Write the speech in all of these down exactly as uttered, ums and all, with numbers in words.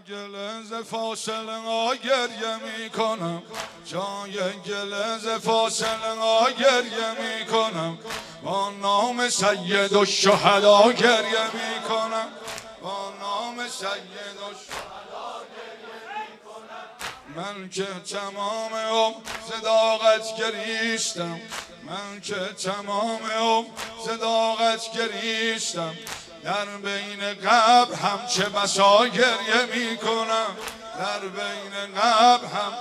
گله ز فاصله ها گریه میکنم، جای گله ز فاصله ها گریه میکنم، با نام سید الشهدا گریه میکنم، با نام سید الشهدا گریه میکنم. من که تمام عمر صداقت گریستم، من که تمام عمر صداقت گریستم، در بین قبر هم چه بسا گریه می کنم، در بین قبر هم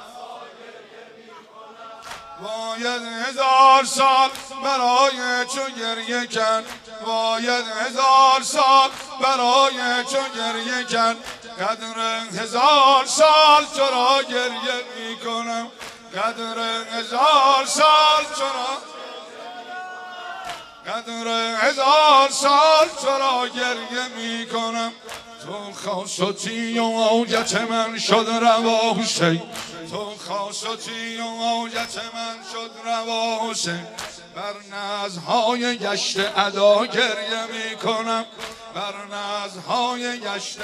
باید هزار سال برای تو گریه کرد، باید هزار سال برای تو گریه کرد، قدر هزار سال تو را گریه می کنم، قدر هزار سال تو را قدر هزار سال تو را گریه می کنم. تو خاصتی و حاجت من شد روا حسین، تو خاصتی و حاجت من شد روا حسین، بر نزهای گشت ادا گریه می کنم، بر نزهای گشت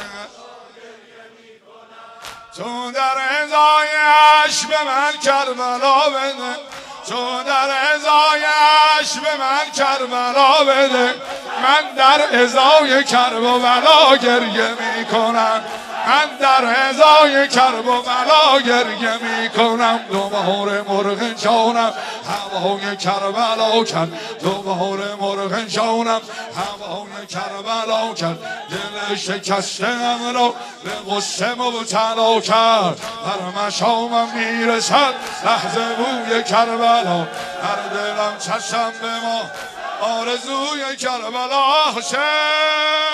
تو در ازایش به من کربلا بده، تو در ازایش به من کربلا بده، من در ازای کرب و بلا گریه می کنم، من در ازای کرب و بلا گریه می کنم. دو بهار مرغ جانم هوای کربلا کرد، دو بهار مرغ جانم هوای کربلا کرد، دل شکسته ام را به غصه مبتلا کرد، بر مشامم میرسد لحظه بوی کربلا، هر دلم چشم به ما آرزوی کربلا. حسین